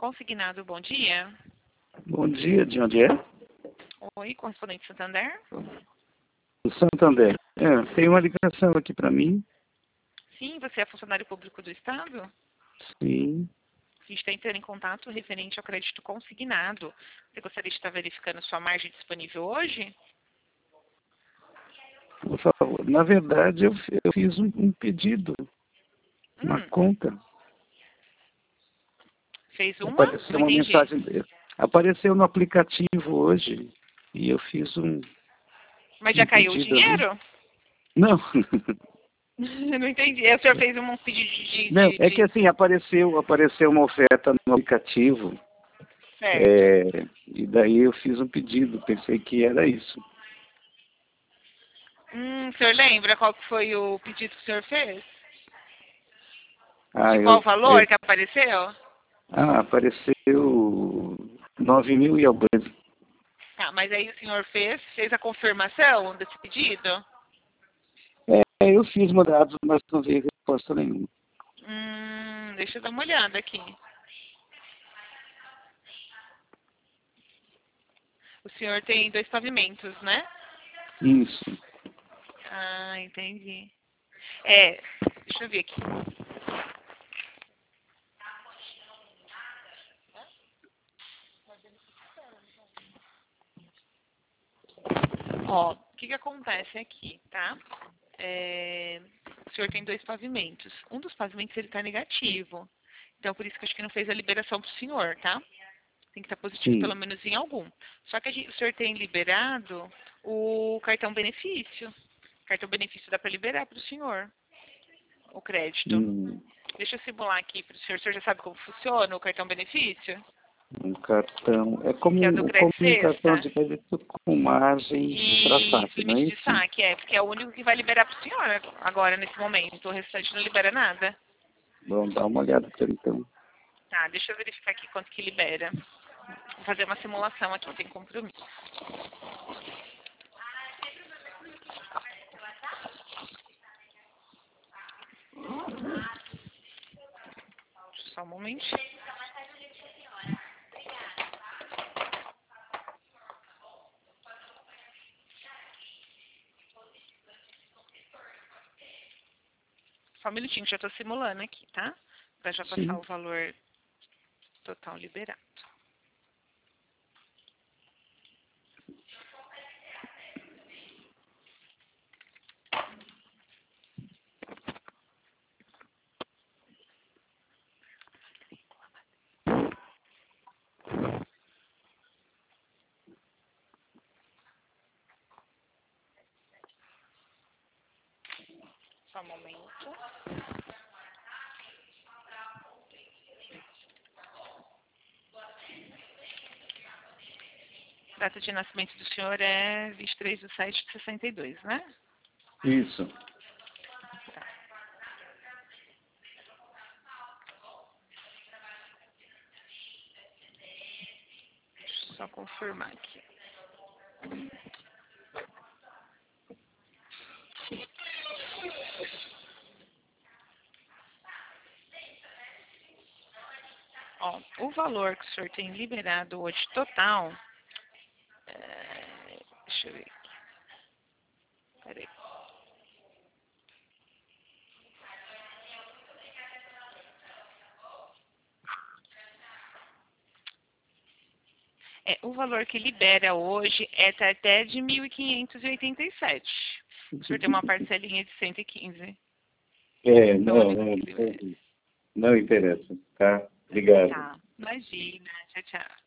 Consignado, bom dia. Bom dia, de onde é? Oi, correspondente Santander? Do Santander. Tem uma ligação aqui para mim. Sim, você é funcionário público do Estado? Sim. A gente está entrando em contato referente ao crédito consignado. Você gostaria de estar verificando sua margem disponível hoje? Por favor. Na verdade, eu fiz um pedido, uma conta. Fez uma? Apareceu Não uma entendi. mensagem. Apareceu no aplicativo hoje e eu fiz Mas já um caiu o pedido ali. dinheiro? Não. Não entendi. O senhor fez um pedido Não, é que assim, apareceu uma oferta no aplicativo. Certo. E daí eu fiz um pedido, pensei que era isso. O senhor lembra qual que foi o pedido que o senhor fez? Ah, De qual valor que apareceu? apareceu 9.000 e alguma coisa. Tá, mas aí o senhor fez a confirmação desse pedido? Eu fiz mudados, mas não veio resposta nenhuma. Deixa eu dar uma olhada aqui. O senhor tem 2 pavimentos, né? Isso. Ah, entendi. Deixa eu ver aqui. Ó, o que acontece aqui, tá? O senhor tem 2 pavimentos. Um dos pavimentos ele tá negativo. Então, por isso que eu acho que não fez a liberação pro senhor, tá? Tem que estar positivo Sim. pelo menos em algum. Só que o senhor tem liberado o cartão benefício. Cartão benefício dá para liberar para o senhor o crédito. Deixa eu simular aqui para o senhor. O senhor já sabe como funciona o cartão benefício? Um cartão. É como, Que é do como crédito um cartão sexta. de crédito com margem para E saque, não é limite de isso? saque, porque é o único que vai liberar para o senhor agora, nesse momento. O restante não libera nada. Vamos dar uma olhada então. Tá, deixa eu verificar aqui quanto que libera. Vou fazer uma simulação aqui, sem compromisso. Só um momentinho. Só um minutinho, já estou simulando aqui, tá? Para já passar Sim. o valor total liberado. Só um momento. Data de nascimento do senhor é 23/7/62, né? Isso. Deixa eu só confirmar aqui. Ó, o valor que o senhor tem liberado hoje total. Deixa eu ver aqui. Peraí. O valor que libera hoje tá até de 1.587. O senhor tem uma parcelinha de 115. É o único que libera. Não interessa, tá? Obrigado. Tá. Imagina. Tchau, tchau.